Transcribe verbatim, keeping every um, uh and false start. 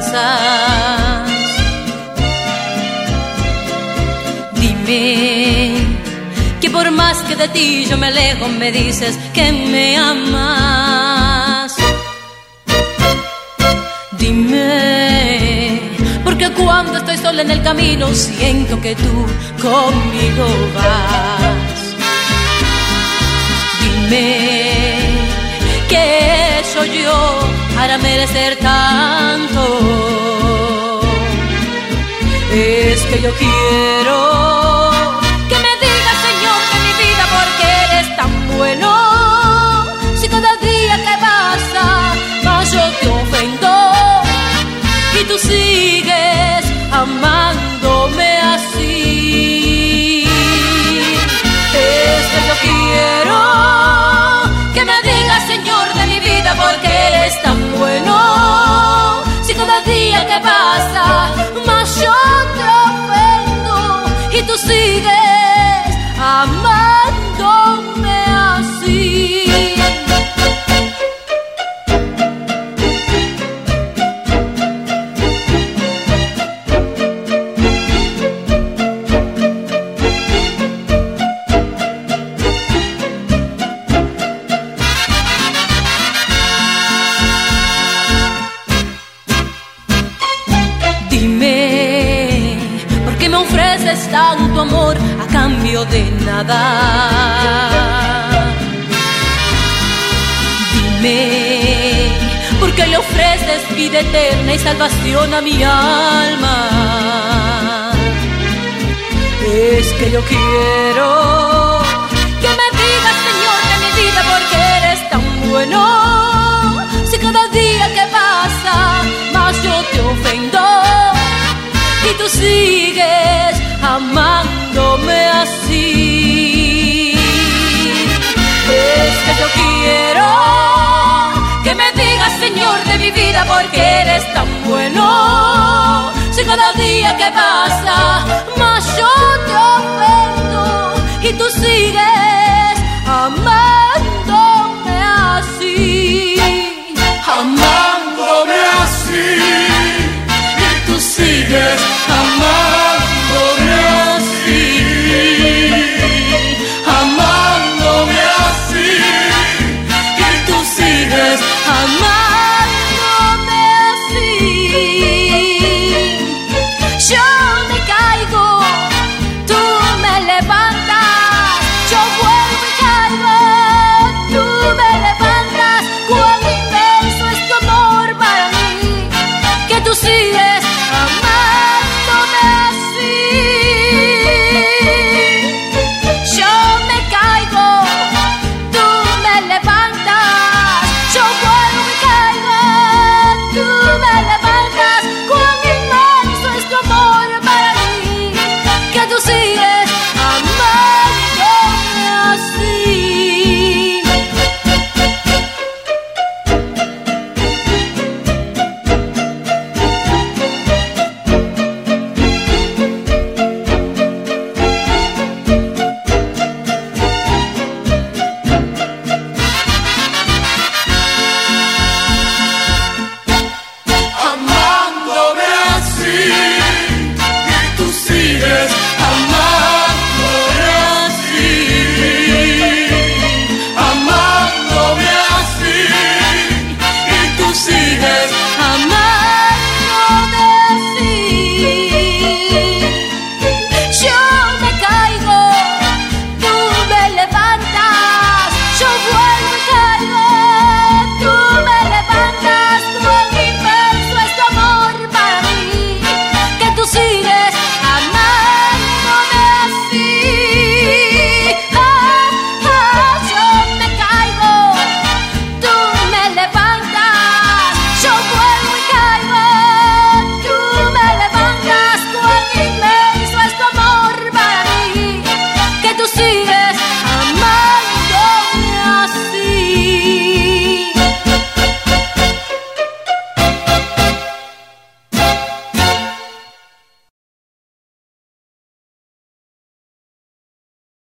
pasas. Dime que por más que de ti yo me alejo, me dices que me amas. Dime, porque cuando estoy sola en el camino siento que tú conmigo vas. Dime, ¿qué soy yo para merecer tanto? Es que yo quiero que me digas, Señor de mi vida, ¿por qué eres tan bueno? Si cada día que pasa más yo te ofendo y tú sigues amándome así. Es que yo quiero que me digas, Señor de mi vida, ¿por qué eres tan bueno? Si cada día que pasa más yo te ofendo y tú sigues amándome así. Tanto amor a cambio de nada. Dime, ¿por qué le ofreces vida eterna y salvación a mi alma? Es que yo quiero que me digas, Señor de mi vida, ¿por qué eres tan bueno? Si cada día que pasa más yo te ofendo y tú sigues amándome así. Es que yo quiero que me digas, Señor de mi vida, ¿por qué eres tan bueno? Si cada día que pasa más yo